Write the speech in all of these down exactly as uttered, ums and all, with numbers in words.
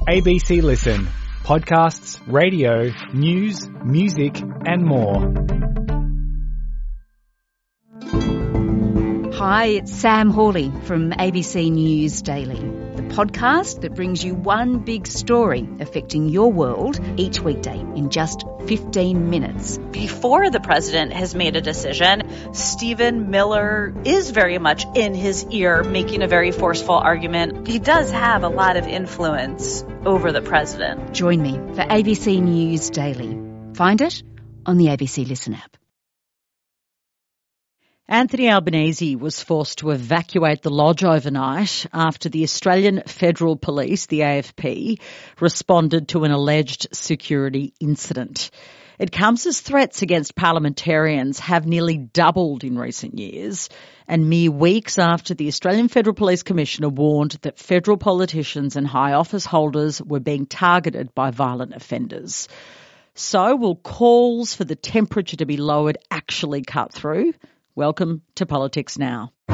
A B C Listen. Podcasts, radio, news, music and more. Hi, it's Sam Hawley from A B C News Daily, the podcast that brings you one big story affecting your world each weekday in just fifteen minutes. Before the president has made a decision, Stephen Miller is very much in his ear, making a very forceful argument. He does have a lot of influence over the president. Join me for A B C News Daily. Find it on the A B C Listen app. Anthony Albanese was forced to evacuate the lodge overnight after the Australian Federal Police, the A F P, responded to an alleged security incident. It comes as threats against parliamentarians have nearly doubled in recent years, and mere weeks after the Australian Federal Police Commissioner warned that federal politicians and high office holders were being targeted by violent offenders. So will calls for the temperature to be lowered actually cut through? Welcome to Politics Now. Hi,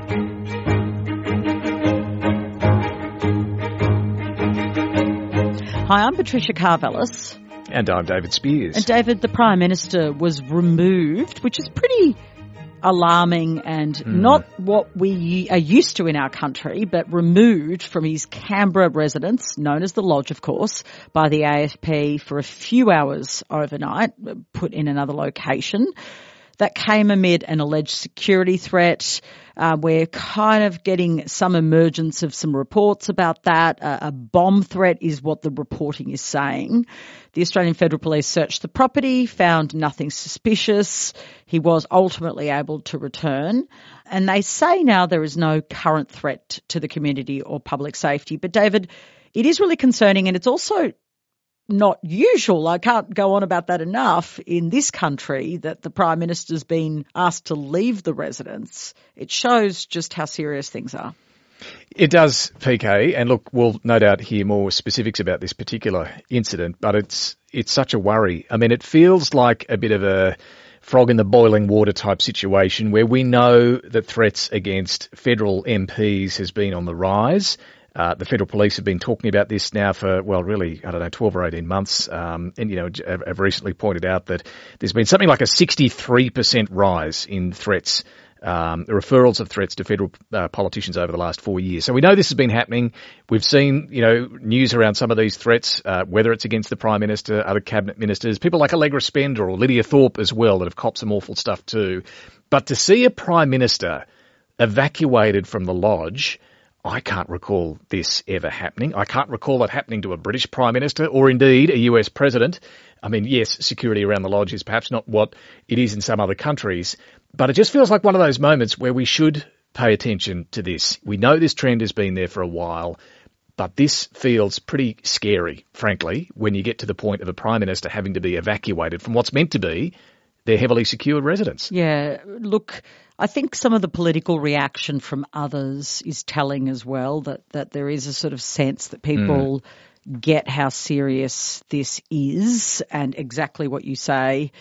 I'm Patricia Karvelis. And I'm David Spears. And David, the Prime Minister was removed, which is pretty alarming and mm. not what we are used to in our country, but removed from his Canberra residence, known as the Lodge, of course, by the A F P for a few hours overnight, put in another location. That came amid an alleged security threat. Uh, we're kind of getting some emergence of some reports about that. Uh, a bomb threat is what the reporting is saying. The Australian Federal Police searched the property, found nothing suspicious. He was ultimately able to return. And they say now there is no current threat to the community or public safety. But David, it is really concerning, and it's also not usual. I can't go on about that enough in this country that the Prime Minister's been asked to leave the residence. It shows just how serious things are. It does, P K, and look, we'll no doubt hear more specifics about this particular incident, but it's it's such a worry. I mean, it feels like a bit of a frog in the boiling water type situation where we know that threats against federal M Ps has been on the rise. Uh, the Federal Police have been talking about this now for, well, really, I don't know, twelve or eighteen months. Um, and, you know, have recently pointed out that there's been something like a sixty-three percent rise in threats, um, referrals of threats to federal uh, politicians over the last four years. So we know this has been happening. We've seen, you know, news around some of these threats, uh, whether it's against the Prime Minister, other cabinet ministers, people like Allegra Spender or Lydia Thorpe as well that have copped some awful stuff too. But to see a Prime Minister evacuated from the Lodge, I can't recall this ever happening. I can't recall it happening to a British Prime Minister or indeed a U S President. I mean, yes, security around the Lodge is perhaps not what it is in some other countries, but it just feels like one of those moments where we should pay attention to this. We know this trend has been there for a while, but this feels pretty scary, frankly, when you get to the point of a Prime Minister having to be evacuated from what's meant to be their heavily secured residence. Yeah, look, I think some of the political reaction from others is telling as well, that, that there is a sort of sense that people mm. get how serious this is and exactly what you say.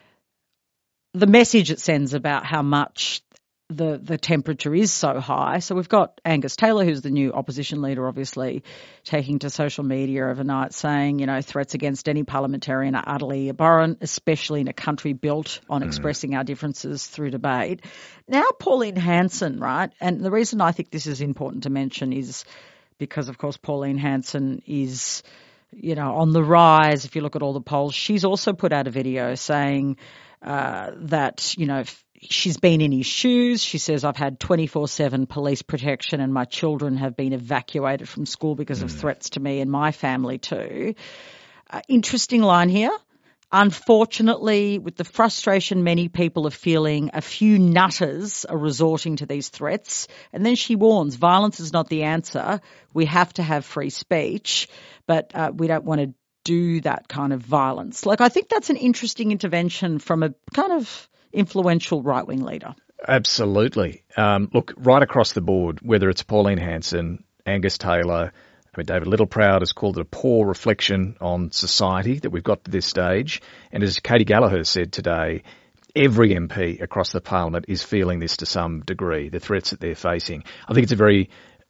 The message it sends about how much the, the temperature is so high. So we've got Angus Taylor, who's the new opposition leader, obviously, taking to social media overnight saying, you know, threats against any parliamentarian are utterly abhorrent, especially in a country built on mm. expressing our differences through debate. Now, Pauline Hanson, right? And the reason I think this is important to mention is because, of course, Pauline Hanson is, you know, on the rise. If you look at all the polls, she's also put out a video saying uh, that, you know, she's been in his shoes. She says, I've had twenty-four seven police protection and my children have been evacuated from school because mm. of threats to me and my family too. Uh, interesting line here. Unfortunately, with the frustration many people are feeling, a few nutters are resorting to these threats. And then she warns, violence is not the answer. We have to have free speech, but uh, we don't want to do that kind of violence. Like, I think that's an interesting intervention from a kind of influential right-wing leader. Absolutely. Um, look, right across the board, whether it's Pauline Hanson, Angus Taylor, I mean, David Littleproud has called it a poor reflection on society that we've got to this stage. And as Katie Gallagher said today, every M P across the parliament is feeling this to some degree, the threats that they're facing. I think it's a very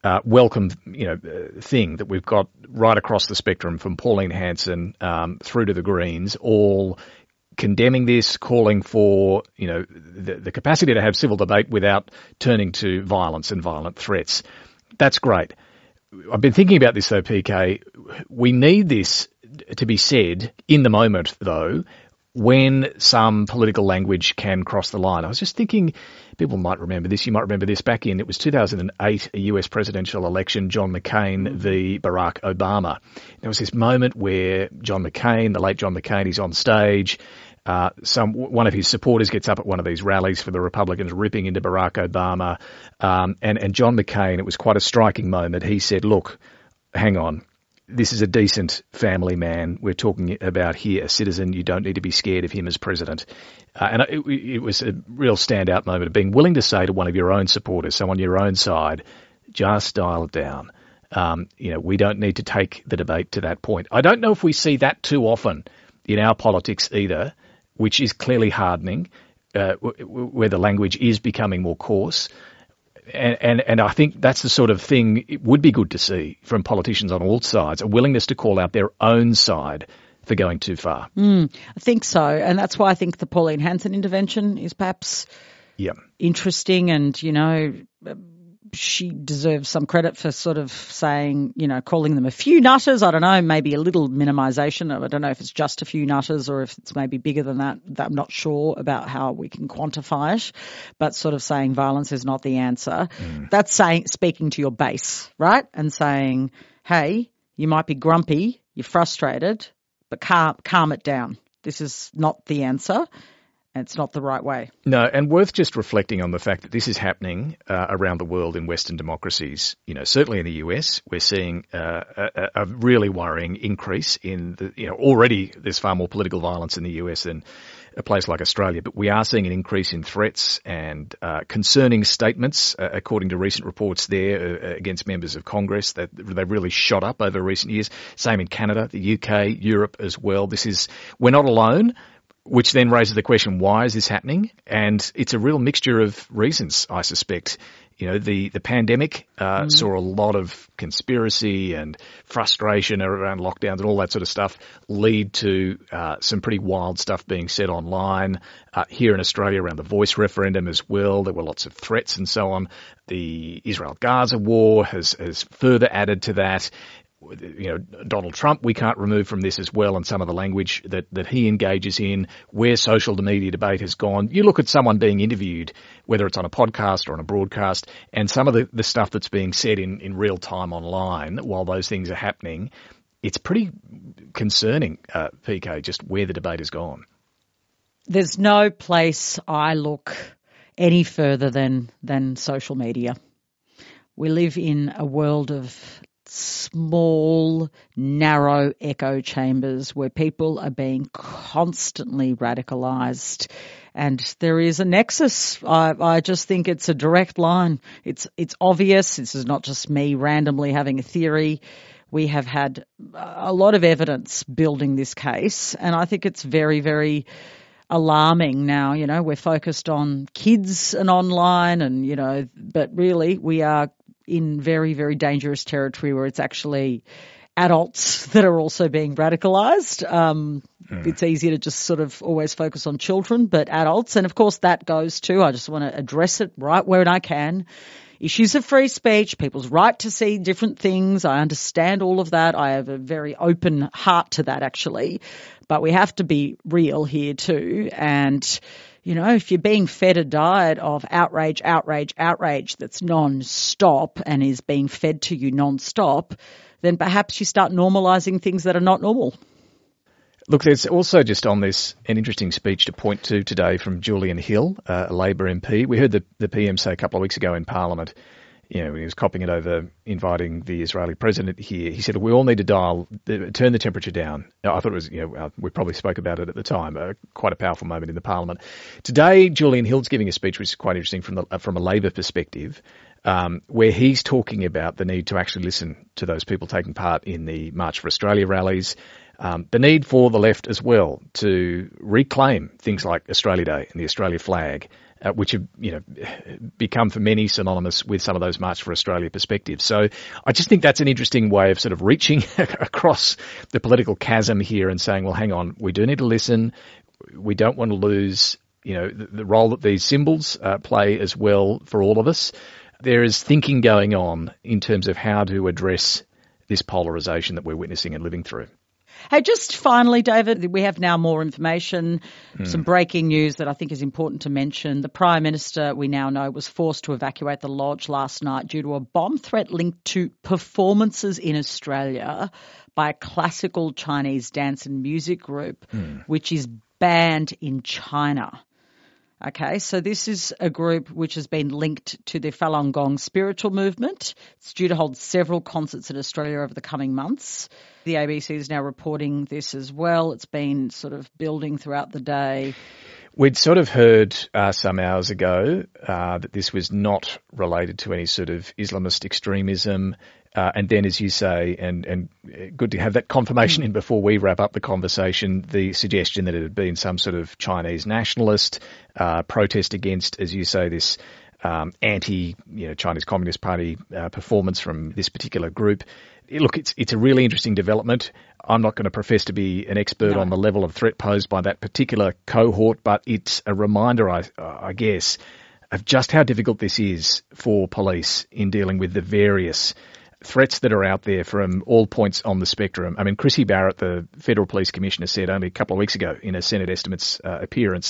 uh, welcome, you know, uh, thing that we've got right across the spectrum from Pauline Hanson um, through to the Greens, all condemning this, calling for, you know, the, the capacity to have civil debate without turning to violence and violent threats. That's great. I've been thinking about this though, P K. We need this to be said in the moment, though, when some political language can cross the line. I was just thinking, people might remember this, you might remember this, back in, it was two thousand eight, a U S presidential election, John McCain v Barack Obama. There was this moment where John McCain, the late John McCain, he's on stage. Uh, some one of his supporters gets up at one of these rallies for the Republicans, ripping into Barack Obama. Um, and, and John McCain, it was quite a striking moment. He said, look, hang on. This is a decent family man. We're talking about here a citizen. You don't need to be scared of him as president. Uh, and it, it was a real standout moment of being willing to say to one of your own supporters, so on your own side, just dial it down. Um, you know, we don't need to take the debate to that point. I don't know if we see that too often in our politics either, which is clearly hardening, uh, where the language is becoming more coarse. And, and, and I think that's the sort of thing it would be good to see from politicians on all sides, a willingness to call out their own side for going too far. Mm, I think so. And that's why I think the Pauline Hanson intervention is perhaps yeah. interesting, and, you know, she deserves some credit for sort of saying, you know, calling them a few nutters. I don't know, maybe a little minimisation. I don't know if it's just a few nutters or if it's maybe bigger than that. I'm not sure about how we can quantify it, but sort of saying violence is not the answer. Mm. That's saying, speaking to your base, right? And saying, hey, you might be grumpy, you're frustrated, but calm, calm it down. This is not the answer. It's not the right way. No, and worth just reflecting on the fact that this is happening uh, around the world in Western democracies. You know, certainly in the U S, we're seeing uh, a, a really worrying increase in the, you know, already there's far more political violence in the U S than a place like Australia, but we are seeing an increase in threats and uh, concerning statements, uh, according to recent reports there uh, against members of Congress, that they've really shot up over recent years. Same in Canada, the U K, Europe as well. This is, we're not alone. Which then raises the question, why is this happening? And it's a real mixture of reasons, I suspect. You know, the, the pandemic uh, mm. saw a lot of conspiracy and frustration around lockdowns and all that sort of stuff lead to uh, some pretty wild stuff being said online. Uh, here in Australia around the Voice referendum as well, there were lots of threats and so on. The Israel-Gaza war has, has further added to that. You know, Donald Trump, we can't remove from this as well, and some of the language that, that he engages in, where social media debate has gone. You look at someone being interviewed, whether it's on a podcast or on a broadcast, and some of the, the stuff that's being said in, in real time online while those things are happening, it's pretty concerning, uh, P K, just where the debate has gone. There's no place I look any further than than social media. We live in a world of small, narrow echo chambers where people are being constantly radicalised, and there is a nexus. I, I just think it's a direct line. It's it's obvious. This is not just me randomly having a theory. We have had a lot of evidence building this case, and I think it's very, very alarming now. You know, we're focused on kids and online, and, you know, but really we are in very, very dangerous territory where it's actually adults that are also being radicalised. Um, mm. It's easy to just sort of always focus on children, but adults. And, of course, that goes to, I just want to address it right where I can, issues of free speech, people's right to see different things. I understand all of that. I have a very open heart to that, actually. But we have to be real here too. And, you know, if you're being fed a diet of outrage, outrage, outrage that's non-stop and is being fed to you non-stop, then perhaps you start normalising things that are not normal. Look, there's also just on this an interesting speech to point to today from Julian Hill, uh, a Labor M P. We heard the, the P M say a couple of weeks ago in Parliament, you know, when he was copying it over, inviting the Israeli president here, he said, we all need to dial, turn the temperature down. I thought it was, you know, uh, we probably spoke about it at the time, uh, quite a powerful moment in the Parliament. Today, Julian Hill's giving a speech which is quite interesting from the, uh, from a Labor perspective, um, where he's talking about the need to actually listen to those people taking part in the March for Australia rallies, um, the need for the left as well to reclaim things like Australia Day and the Australia flag, uh, which have, you know, become for many synonymous with some of those March for Australia perspectives. So I just think that's an interesting way of sort of reaching across the political chasm here and saying, well, hang on, we do need to listen. We don't want to lose, you know, the, the role that these symbols uh, play as well for all of us. There is thinking going on in terms of how to address this polarisation that we're witnessing and living through. Hey, just finally, David, we have now more information, Mm. some breaking news that I think is important to mention. The Prime Minister, we now know, was forced to evacuate the lodge last night due to a bomb threat linked to performances in Australia by a classical Chinese dance and music group, Mm. which is banned in China. Okay, so this is a group which has been linked to the Falun Gong spiritual movement. It's due to hold several concerts in Australia over the coming months. The A B C is now reporting this as well. It's been sort of building throughout the day. We'd sort of heard uh, some hours ago uh, that this was not related to any sort of Islamist extremism. Uh, and then, as you say, and, and good to have that confirmation in before we wrap up the conversation, the suggestion that it had been some sort of Chinese nationalist uh, protest against, as you say, this um, anti, you know, Chinese Communist Party uh, performance from this particular group. Look, it's it's a really interesting development. I'm not going to profess to be an expert No. on the level of threat posed by that particular cohort, but it's a reminder, I, I guess, of just how difficult this is for police in dealing with the various threats that are out there from all points on the spectrum. I mean, Chrissy Barrett, the Federal Police Commissioner, said only a couple of weeks ago in a Senate estimates uh, appearance,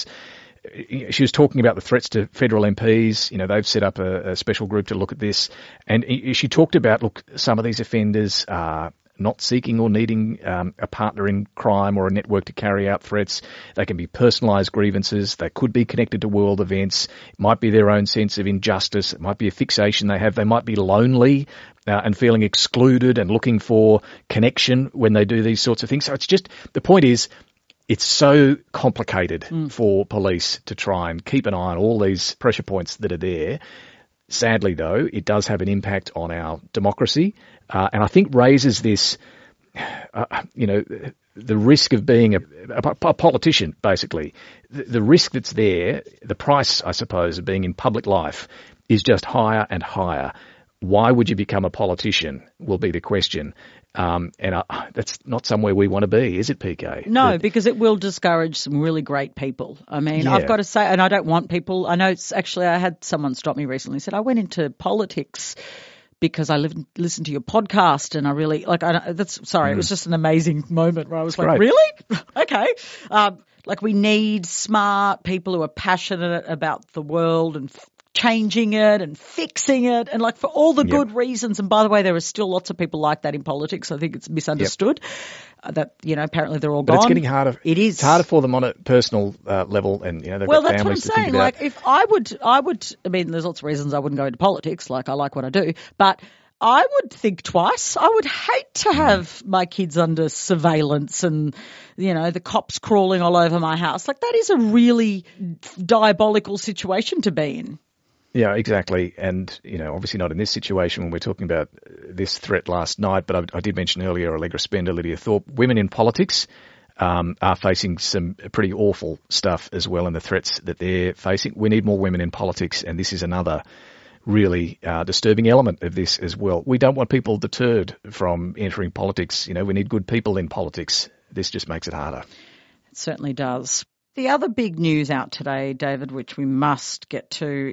she was talking about the threats to federal M Ps. You know, they've set up a, a special group to look at this. And she talked about, look, some of these offenders are not seeking or needing um, a partner in crime or a network to carry out threats. They can be personalised grievances. They could be connected to world events. It might be their own sense of injustice. It might be a fixation they have. They might be lonely uh, and feeling excluded and looking for connection when they do these sorts of things. So it's just, the point is, it's so complicated mm. for police to try and keep an eye on all these pressure points that are there. Sadly, though, it does have an impact on our democracy, uh, and I think raises this, uh, you know, the risk of being a, a, a politician, basically. The, the risk that's there, the price, I suppose, of being in public life is just higher and higher. Why would you become a politician will be the question. Um, and uh, that's not somewhere we want to be, is it, P K? No, that, because it will discourage some really great people. I mean, yeah. I've got to say, and I don't want people, I know it's actually, I had someone stop me recently and said, I went into politics because I lived, listened to your podcast and I really, like, I, that's, sorry, mm. it was just an amazing moment where I was that's like, great. really? Okay. Um, like we need smart people who are passionate about the world and f- changing it and fixing it and like for all the yep. good reasons. And by the way, there are still lots of people like that in politics. I think it's misunderstood yep. uh, that, you know, apparently they're all but gone. But it's getting harder. It is. It's harder for them on a personal uh, level and, you know, they've well, got that's families what to I'm think saying. about. Like if I would, I would, I mean, there's lots of reasons I wouldn't go into politics. Like I like what I do, but I would think twice. I would hate to have my kids under surveillance and, you know, the cops crawling all over my house. Like that is a really diabolical situation to be in. Yeah, exactly. And, you know, obviously not in this situation when we're talking about this threat last night, but I, I did mention earlier Allegra Spender, Lydia Thorpe, women in politics um, are facing some pretty awful stuff as well in the threats that they're facing. We need more women in politics, and this is another really uh, disturbing element of this as well. We don't want people deterred from entering politics. You know, we need good people in politics. This just makes it harder. It certainly does. The other big news out today, David, which we must get to,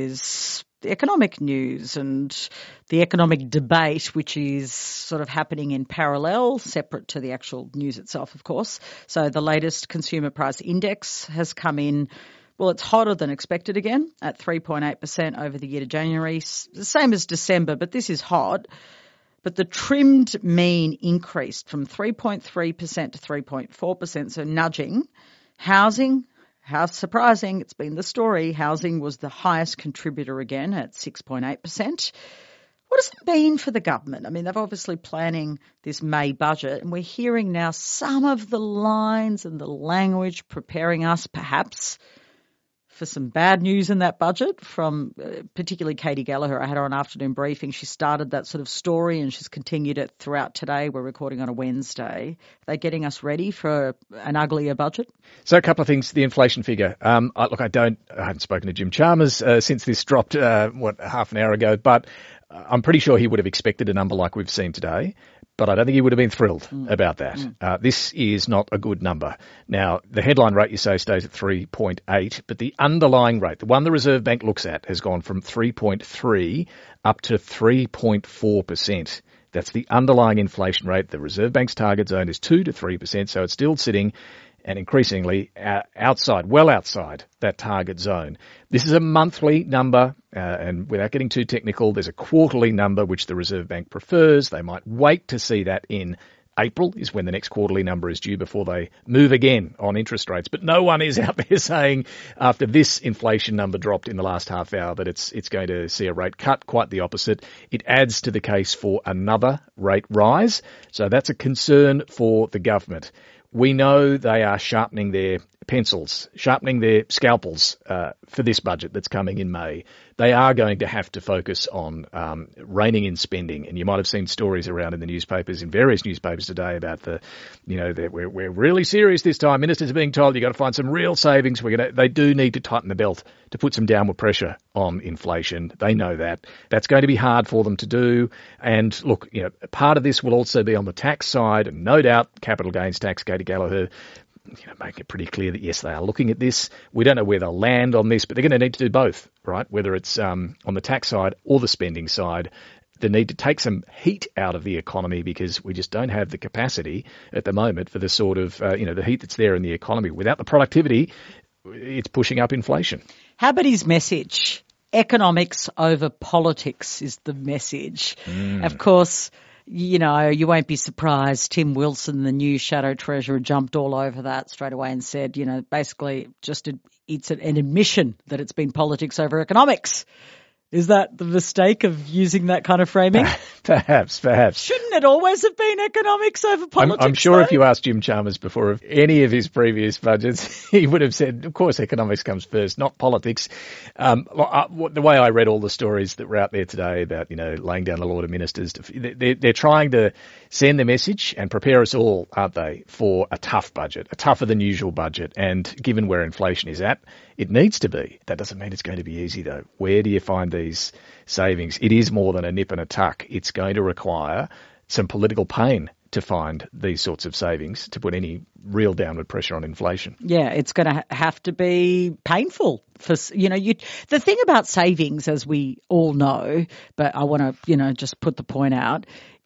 is the economic news and the economic debate, which is sort of happening in parallel, separate to the actual news itself, of course. So the latest consumer price index has come in. Well, it's hotter than expected again at three point eight percent over the year to January, the same as December, but this is hot. But the trimmed mean increased from three point three percent to three point four percent, so nudging. Housing, how surprising, it's been the story. Housing was the highest contributor again at six point eight percent. What does it mean for the government? I mean, they're obviously planning this May budget, and we're hearing now some of the lines and the language preparing us perhaps for some bad news in that budget from uh, particularly Katie Gallagher. I had her on afternoon briefing. She started that sort of story and she's continued it throughout today. We're recording on a Wednesday. Are they getting us ready for an uglier budget? So a couple of things. The inflation figure. Um, I, look, I don't, I haven't spoken to Jim Chalmers uh, since this dropped, uh, what, half an hour ago, but I'm pretty sure he would have expected a number like we've seen today. But I don't think he would have been thrilled mm. about that. Mm. Uh, this is not a good number. Now, the headline rate, you say, stays at three point eight, but the underlying rate, the one the Reserve Bank looks at, has gone from three point three up to three point four percent. That's the underlying inflation rate. The Reserve Bank's target zone is two to three percent, so it's still sitting and increasingly uh, outside, well outside that target zone. This is a monthly number, uh, and without getting too technical, there's a quarterly number which the Reserve Bank prefers. They might wait to see that in April is when the next quarterly number is due before they move again on interest rates. But no one is out there saying after this inflation number dropped in the last half hour that it's it's going to see a rate cut. Quite the opposite. It adds to the case for another rate rise. So that's a concern for the government. We know they are sharpening their pencils, sharpening their scalpels uh, for this budget that's coming in May. They are going to have to focus on um, reining in spending. And you might have seen stories around in the newspapers, in various newspapers today about the, you know, that we're, we're really serious this time. Ministers are being told you've got to find some real savings. We're going to, they do need to tighten the belt to put some downward pressure on inflation. They know that. That's going to be hard for them to do. And look, you know, part of this will also be on the tax side, and no doubt capital gains tax. Katie Gallagher, you know, making it pretty clear that, yes, they are looking at this. We don't know where they'll land on this, but they're going to need to do both, right? Whether it's um, on the tax side or the spending side, they need to take some heat out of the economy because we just don't have the capacity at the moment for the sort of, uh, you know, the heat that's there in the economy. Without the productivity, it's pushing up inflation. How about his message? Economics over politics is the message. Mm. Of course, you know, you won't be surprised. Tim Wilson, the new Shadow Treasurer, jumped all over that straight away and said, you know, basically just a, it's an admission that it's been politics over economics. Is that the mistake of using that kind of framing? Perhaps, perhaps. Shouldn't it always have been economics over politics? I'm, I'm sure though? If you asked Jim Chalmers before of any of his previous budgets, he would have said, of course, economics comes first, not politics. Um, the way I read all the stories that were out there today about, you know, laying down the law to ministers, they're, they're trying to send the message and prepare us all, aren't they, for a tough budget, a tougher than usual budget. And given where inflation is at, it needs to be. That doesn't mean it's going to be easy, though. Where do you find these savings? It is more than a nip and a tuck. It's going to require some political pain to find these sorts of savings to put any real downward pressure on inflation. Yeah, it's going to have to be painful for, you know, you. The thing about savings, as we all know, but I want to, you know, just put the point out,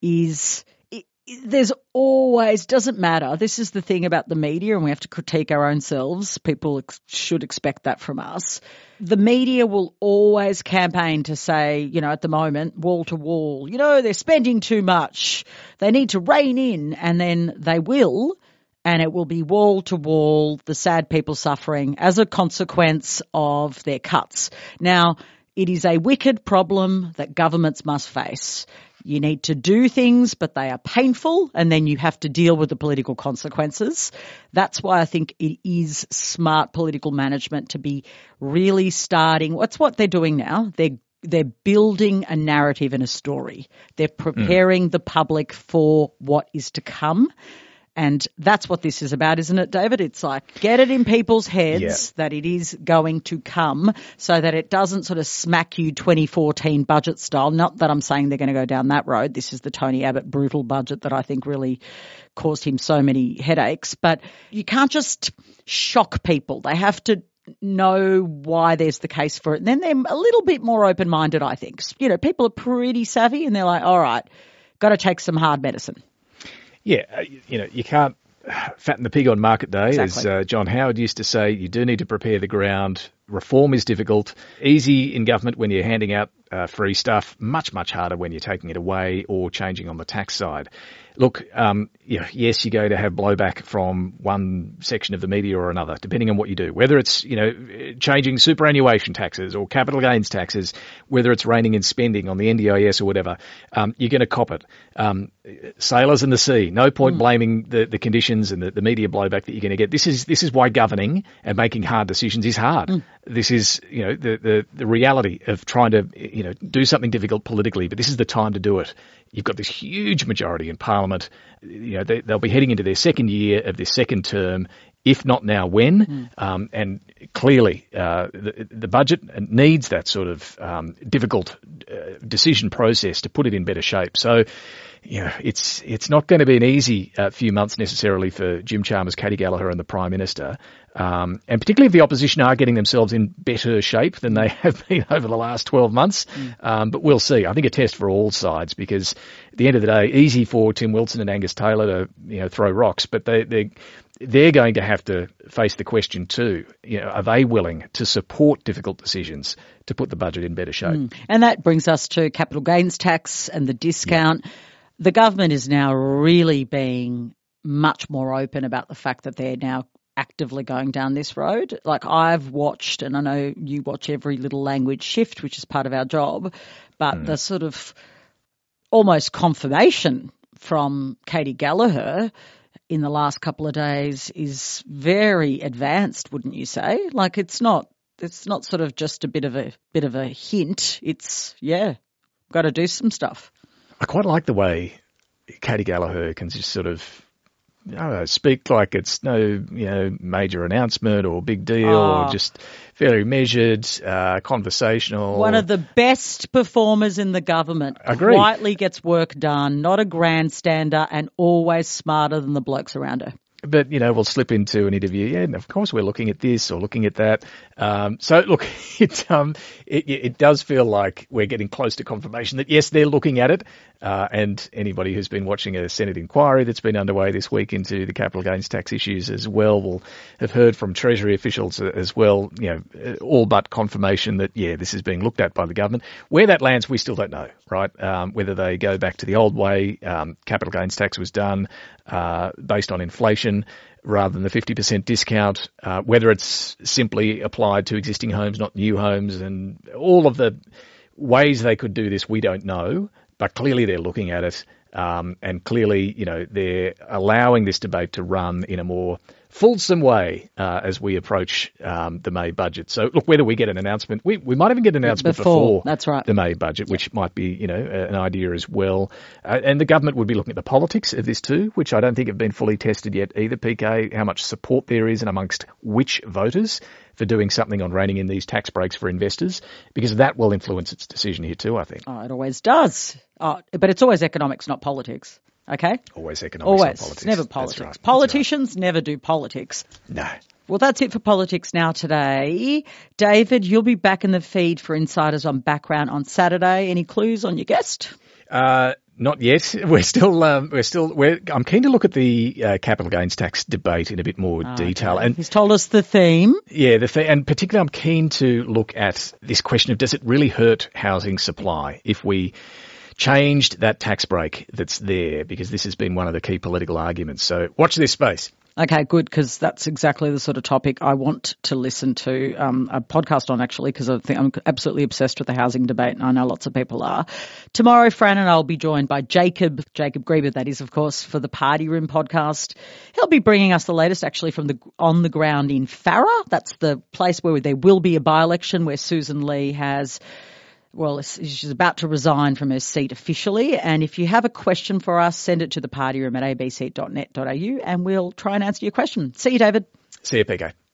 is there's always, doesn't matter. This is the thing about the media, and we have to critique our own selves. People ex- should expect that from us. The media will always campaign to say, you know, at the moment, wall to wall, you know, they're spending too much. They need to rein in, and then they will, and it will be wall to wall, the sad people suffering as a consequence of their cuts. Now, it is a wicked problem that governments must face. You need to do things, but they are painful, and then you have to deal with the political consequences. That's why I think it is smart political management to be really starting. What's what they're doing now? They're they're building a narrative and a story. They're preparing mm. the public for what is to come. And that's what this is about, isn't it, David? It's like get it in people's heads yeah. that it is going to come so that it doesn't sort of smack you twenty fourteen budget style. Not that I'm saying they're going to go down that road. This is the Tony Abbott brutal budget that I think really caused him so many headaches. But you can't just shock people. They have to know why there's the case for it. And then they're a little bit more open-minded, I think. You know, people are pretty savvy and they're like, all right, got to take some hard medicine. Yeah, you know, you can't fatten the pig on market day, exactly. as uh, John Howard used to say. You do need to prepare the ground. Reform is difficult. Easy in government when you're handing out uh, free stuff. Much, much harder when you're taking it away or changing on the tax side. look, um, you know, yes, you're going to have blowback from one section of the media or another, depending on what you do. Whether it's, you know, changing superannuation taxes or capital gains taxes, whether it's reining in spending on the N D I S or whatever, um, you're going to cop it. Um, sailors in the sea, no point mm. blaming the, the conditions and the, the media blowback that you're going to get. This is this is why governing and making hard decisions is hard. Mm. This is, you know, the, the, the reality of trying to, you know, do something difficult politically, but this is the time to do it. You've got this huge majority in Parliament. You know, they, they'll be heading into their second year of their second term. If not now, when? Mm. Um, and clearly, uh, the, the budget needs that sort of um, difficult uh, decision process to put it in better shape. So, you know, it's it's not going to be an easy uh, few months necessarily for Jim Chalmers, Katy Gallagher, and the Prime Minister. Um, and particularly if the opposition are getting themselves in better shape than they have been over the last twelve months. Mm. Um, but we'll see. I think a test for all sides, because at the end of the day, easy for Tim Wilson and Angus Taylor to, you know, throw rocks, but they they they're going to have to face the question too. You know, are they willing to support difficult decisions to put the budget in better shape? Mm. And that brings us to capital gains tax and the discount. Yeah. The government is now really being much more open about the fact that they're now actively going down this road. Like, I've watched, and I know you watch every little language shift, which is part of our job, but mm. the sort of almost confirmation from Katy Gallagher in the last couple of days is very advanced, wouldn't you say? Like, it's not it's not sort of just a bit of a bit of a hint. It's, yeah, got to do some stuff. I quite like the way Katy Gallagher can just sort of, I don't know, speak like it's no, you know, major announcement or big deal, oh. or just very measured, uh, conversational. One of the best performers in the government. Agreed. Quietly gets work done, not a grandstander, and always smarter than the blokes around her. But, you know, we'll slip into an interview. Yeah, and of course we're looking at this or looking at that. Um, so, look, it, um, it, it does feel like we're getting close to confirmation that, yes, they're looking at it. Uh, and anybody who's been watching a Senate inquiry that's been underway this week into the capital gains tax issues as well will have heard from Treasury officials as well, you know, all but confirmation that, yeah, this is being looked at by the government. Where that lands, we still don't know, right? Um, whether they go back to the old way, um, capital gains tax was done uh, based on inflation rather than the fifty percent discount, uh, whether it's simply applied to existing homes, not new homes, and all of the ways they could do this, we don't know. But clearly they're looking at it, um, and clearly, you know, they're allowing this debate to run in a more fulsome way uh, as we approach um, the May budget. So, look, whether we get an announcement, we, we might even get an announcement before, before that's right. the May budget, which yeah. might be, you know, an idea as well. Uh, and the government would be looking at the politics of this too, which I don't think have been fully tested yet either, P K, how much support there is and amongst which voters for doing something on reining in these tax breaks for investors, because that will influence its decision here too, I think. Oh, it always does. Oh, but it's always economics, not politics. Okay? Always economics, always. not politics. It's never politics. Right. Politicians right. never do politics. No. Well, that's it for Politics Now today. David, you'll be back in the feed for Insiders on Background on Saturday. Any clues on your guest? Uh, not yet. We're still, um, we're still, we're, I'm keen to look at the uh, capital gains tax debate in a bit more oh, detail. Okay. And he's told us the theme. Yeah, the th- and particularly I'm keen to look at this question of, does it really hurt housing supply if we changed that tax break that's there, because this has been one of the key political arguments. So watch this space. Okay, good, because that's exactly the sort of topic I want to listen to um, a podcast on, actually, because I think I'm absolutely obsessed with the housing debate, and I know lots of people are. Tomorrow, Fran and I will be joined by Jacob, Jacob Grieber, that is, of course, for the Party Room podcast. He'll be bringing us the latest, actually, from the on the ground in Farrer. That's the place where there will be a by-election, where Susan Lee has... Well, she's about to resign from her seat officially. And if you have a question for us, send it to the party room at a b c dot net dot a u and we'll try and answer your question. See you, David. See you, P K.